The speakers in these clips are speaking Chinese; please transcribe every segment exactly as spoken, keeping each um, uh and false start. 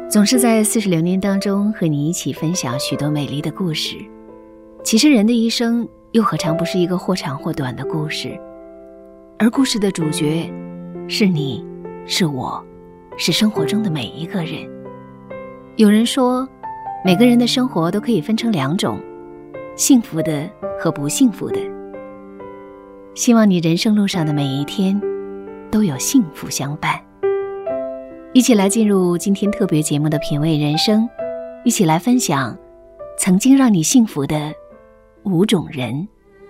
总是在似水流年当中和你一起分享许多美丽的故事。其实人的一生又何尝不是一个或长或短的故事，而故事的主角是你，是我，是生活中的每一个人。有人说，每个人的生活都可以分成两种，幸福的和不幸福的。希望你人生路上的每一天都有幸福相伴。一起来进入今天特别节目的品味人生，一起来分享曾经让你幸福的五种人。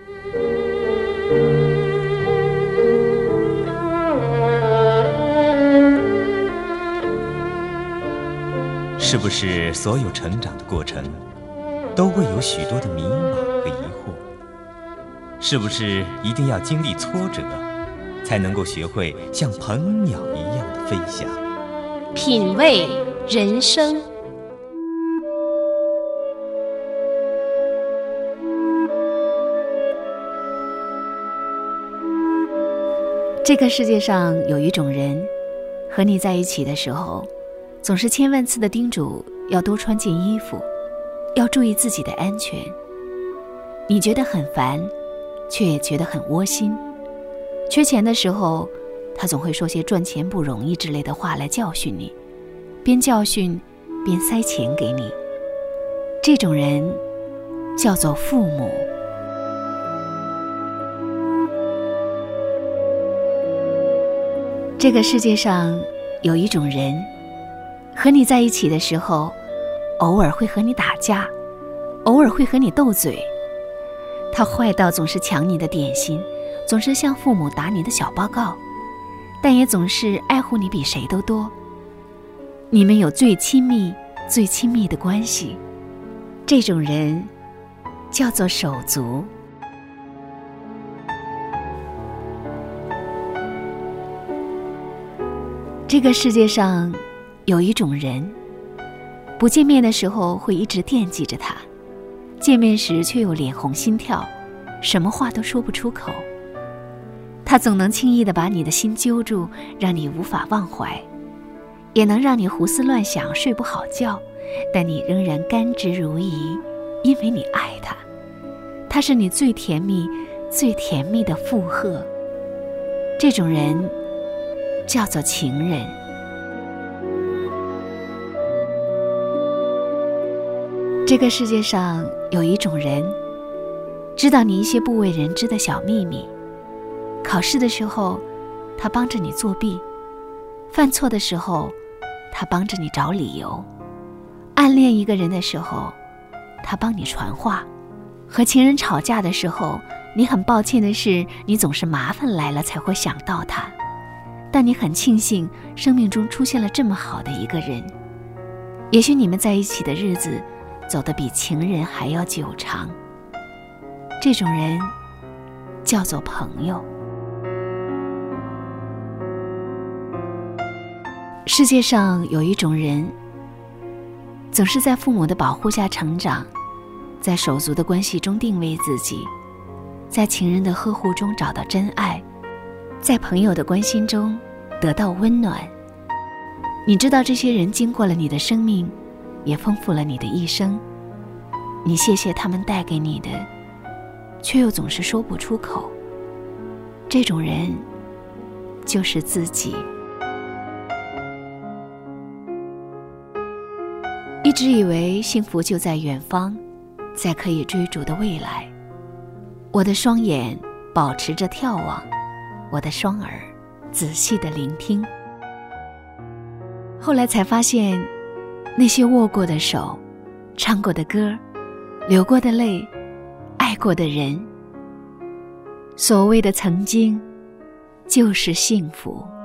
是不是所有成长的过程都会有许多的迷茫和疑惑？是不是一定要经历挫折才能够学会像鹏鸟一样的飞翔？ 品味人生。 这个世界上有一种人，和你在一起的时候，总是千万次的叮嘱要多穿件衣服，要注意自己的安全。你觉得很烦，却也觉得很窝心。缺钱的时候，他总会说些赚钱不容易之类的话来教训你，边教训边塞钱给你。这种人叫做父母。这个世界上有一种人，和你在一起的时候，偶尔会和你打架，偶尔会和你斗嘴。他坏到总是抢你的点心，总是向父母打你的小报告，但也总是爱护你比谁都多。你们有最亲密最亲密的关系，这种人叫做手足。这个世界上有一种人，不见面的时候会一直惦记着他，见面时却又脸红心跳，什么话都说不出口。他总能轻易地把你的心揪住，让你无法忘怀，也能让你胡思乱想，睡不好觉，但你仍然甘之如饴，因为你爱他。他是你最甜蜜最甜蜜的附和。这种人叫做情人。这个世界上有一种人，知道你一些不为人知的小秘密。考试的时候，他帮着你作弊；犯错的时候，他帮着你找理由；暗恋一个人的时候，他帮你传话；和情人吵架的时候，你很抱歉的是，你总是麻烦来了才会想到他。但你很庆幸生命中出现了这么好的一个人，也许你们在一起的日子走得比情人还要久长。这种人叫做朋友。世界上有一种人，总是在父母的保护下成长，在手足的关系中定位自己，在情人的呵护中找到真爱，在朋友的关心中得到温暖。你知道这些人经过了你的生命，也丰富了你的一生。你谢谢他们带给你的，却又总是说不出口。这种人就是自己。一直以为幸福就在远方，在可以追逐的未来。我的双眼保持着眺望，我的双耳仔细地聆听。后来才发现，那些握过的手，唱过的歌，流过的泪，爱过的人，所谓的曾经就是幸福。